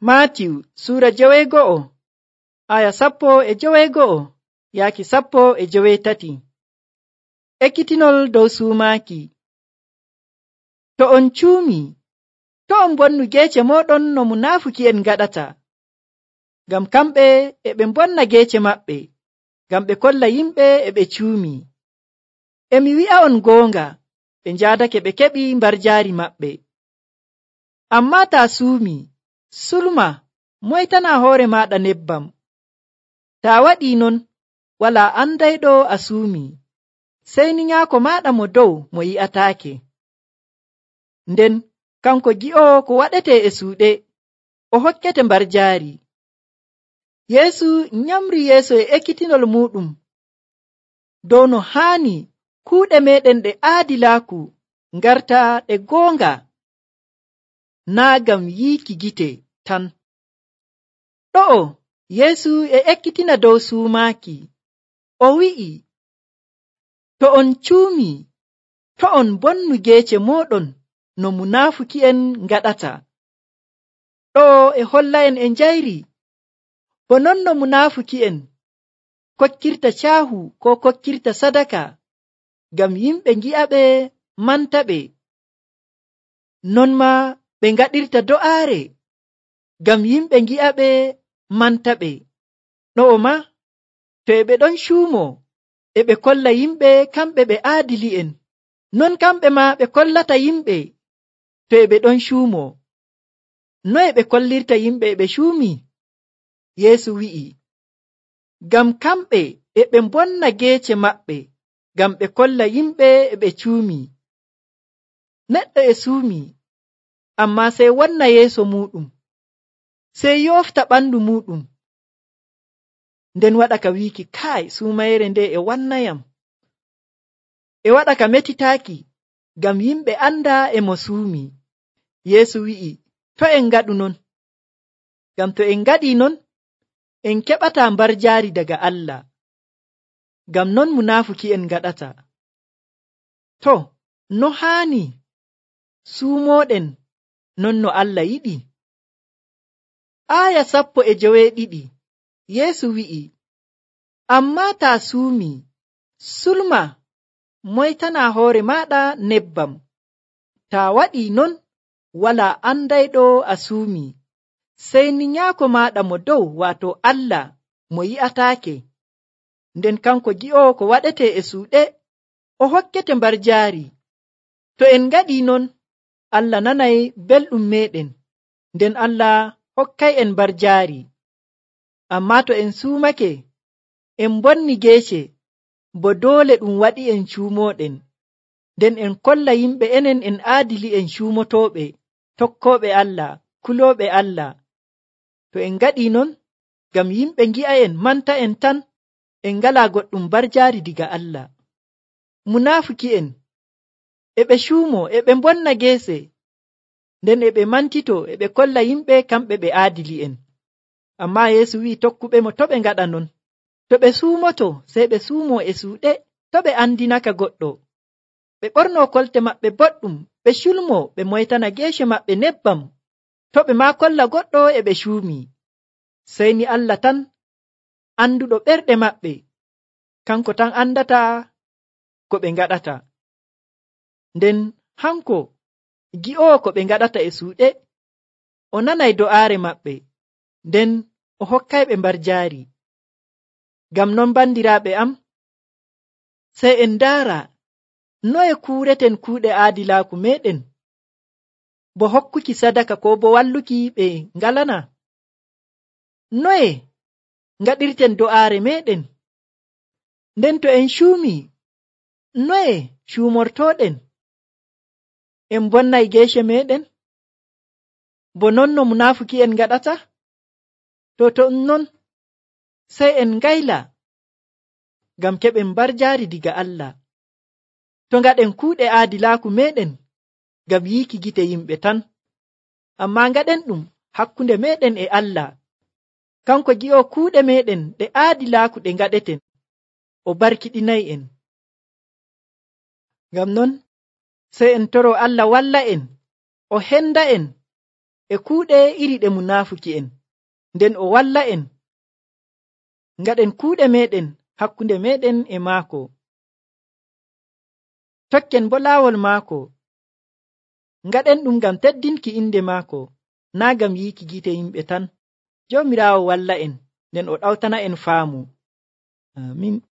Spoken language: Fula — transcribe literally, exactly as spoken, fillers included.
Maatiw sura joweego'o aya sappo e joweego'o yaaki sappo e joweetati. Ekkitinol dow suumaaki. To on cuumi, to on bonnu geece moɗon no munaafuki'en ngaɗata. Ngam kamɓe e ɓe bonna geece maɓɓe, ngam ɓe kolla yimɓe e ɓe cuumi. Emi wi'a on goonga, ɓe njaadake ɓe keɓi mbarjaari maɓɓe. Amma ta suumi, sulma moytana hoore maɗa nebbam. Ta waɗi non, wala andayɗo a suumi, sey ni nyaako maɗa mo dow mo yi'ataake. Nden kanko gi'o ko waɗete e suuɗe, o hokkete mbarjaari. Yeesu nyamri yeeso e ekkitinol muɗum dow no haani kuuɗe meɗen ɗe aadilaaku ngarta ɗe goonga, naa ngam yiiki gite tan. Ɗo'o Yeesu e ekkitina dow suumaaki. O wi'i, to on cuumi, to on bonnu geece moɗon no munaafuki'en ngaɗata. Ɗo e holla'en e njayri, bo non no munaafuki'en kokkirta caahu ko kokkirta sadaka ngam yimɓe ngi'a ɓe manta ɓe. Non ma ɓe ngaɗirta do'aare ngam yimɓe ngi'a ɓe manta ɓe. Ɗo'o ma to e ɓe ɗon cuumo e ɓe kolla yimɓe kamɓe ɓe aadili'en, non kamɓe ma ɓe kollata yimɓe to e ɓe ɗon cuumo. Noye ɓe kollirta yimɓe e ɓe cuumi? Yeesu wi'i, ngam kamɓe e ɓe bonna geece maɓɓe, ngam ɓe kolla yimɓe e ɓe cuumi. Neɗɗo e suumi, amma sey wonna yeeso muɗum, sey yoofta ɓandu muɗum, nden waɗa ka wiiki, kai suumayere nde e wannayam, e waɗa ka metitaaki ngam yimɓe anda e mo suumi. Yeesu wi'i, to en ngaɗu non, ngam to en ngaɗi non, en keɓata mbarjaari daga Allah, ngam non munaafuki'en ngaɗata. To, no haani suumoɗen non no Allah yiɗi? Aya sappo e joweeɗiɗi, Yeesu wi'i, amma ta suumi, sulma moytana hoore maɗa nebbam. Ta waɗi non, wala andayɗo a suumi, sey ni nyaako maɗa mo dow, wato Allah mo yi'ataake. Nden kanko gi'o ko waɗete e suuɗe, o hokkete mbarjaari. To en ngaɗi non, Allah nanay belɗum meɗen, nden Allah hokkay en mbarjaari. Amma to en suumake, en bonni geece, bo doole ɗum waɗi en cuumoɗen, nden en kolla yimɓe enen en aadili en cuumotoɓe, tokkoɓe Allah, kulooɓe Allah. To en ngaɗi non, ngam yimɓe ngi'a en manta en tan, en ngala goɗɗum mbarjaari diga Allah. Munaafuki'en e ɓe cuumo e ɓe bonna geese, nden e ɓe mantito e ɓe kolla yimɓe kamɓe ɓe aadili'en. Amma Yeesu wi'i tokkuɓe mo to ɓe ngaɗa non. To ɓe suumoto, sey ɓe suumo e suuɗe, to ɓe andinaka goɗɗo. Ɓe ɓorno kolte maɓɓe boɗɗum, ɓe culmo, ɓe moytana geece maɓɓe nebbam, to ɓe ma kolla goɗɗo e ɓe cuumi. Sey ni Allah tan anduɗo ɓerɗe maɓɓe, kanko tan andata ko ɓe ngaɗata. Nden hanko gi'o ko ɓe ngaɗata e suuɗe, o nanay do'aare maɓɓe, nden o hokkay ɓe mbarjaari. Ngam non bandiraaɓe am, sey en ndaara noye kuureten kuuɗe aadilaaku meɗen, bo hokkuki sadaka ko bo walluki ɓe ngalana? Noye ngaɗirten do'aare meɗen? Nden to en cuumi, noye cuumortoɗen? En bonnay geece meɗen, bo non no munaafuki'en ngaɗata? To to non, sey en ngayla, ngam keɓen mbarjaari diga Allah. To ngaɗen kuuɗe aadilaaku meɗen ngam yiiki gite yimɓe tan, amma ngaɗen ɗum hakkunde meɗen e Allah. Kanko gi'o kuuɗe meɗen ɗe aadilaaku ɗe ngaɗeten, o barkiɗinay en. Ngam non, sey en toro Allah walla en, o henda en, e kuuɗe iri ɗe munaafuki en, nden o walla en ngaɗen kuuɗe meɗen hakkunde meɗen e maako. Tokken bo laawol maako, ngaɗen ɗum ngam teddinki inde maako, naa ngam yiiki gite yimɓe tan. Joomiraawo walla en, nden o ɗawtana en faamu. Amin.